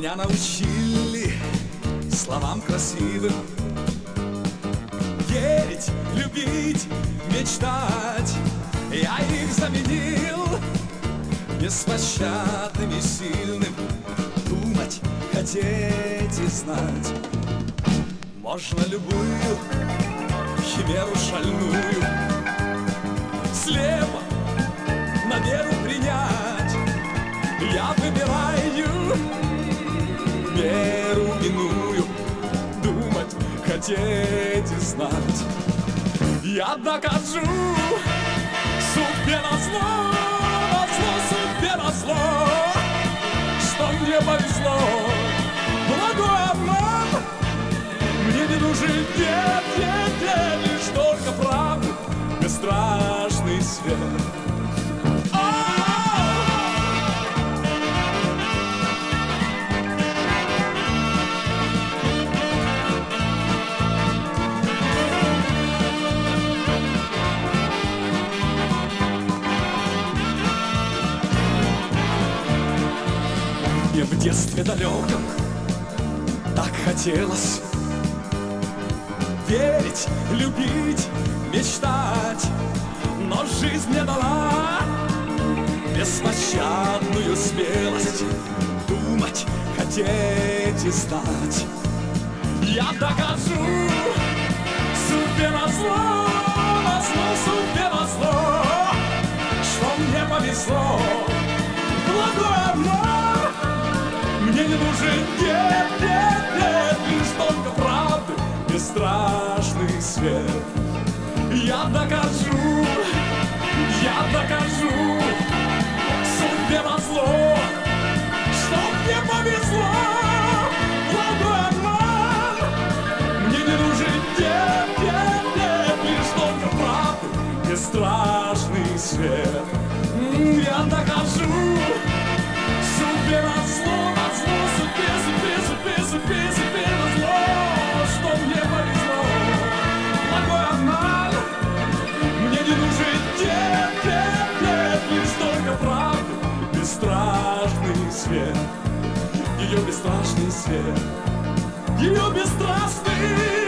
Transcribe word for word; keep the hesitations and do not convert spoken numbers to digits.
Меня научили словам красивым, верить, любить, мечтать. Я их заменил беспощадным и сильным. Думать, хотеть и знать. Можно любую химеру шальную слепо на веру принять. Я выбираю веру иную, думать, хотеть и знать. Я докажу судьбе назло, назло судьбе назло, что мне повезло. Благой обман мне не нужен, нет, нет, нет, лишь только правда, бесстрашный свет. Мне в детстве далеком так хотелось верить, любить, мечтать, но жизнь мне дала беспощадную смелость думать, хотеть и знать. Я докажу судьбе назло, назло судьбе назло, что мне повезло. Благой обман мне не нужен, нет, нет, нет, лишь только правды, бесстрашный свет. Я докажу, я докажу судьбе назло, что мне повезло. Благой обман мне не нужен, нет, нет, нет, лишь только правды, бесстрашный свет. Я докажу судьбе назло, назло, судьбе, судьбе, судьбе, судьбе, судьбе назло, что мне повезло. Благой обман мне не нужен, нет, нет, нет, лишь только правда, бесстрашный свет. Ее бесстрашный свет, ее бесстрашный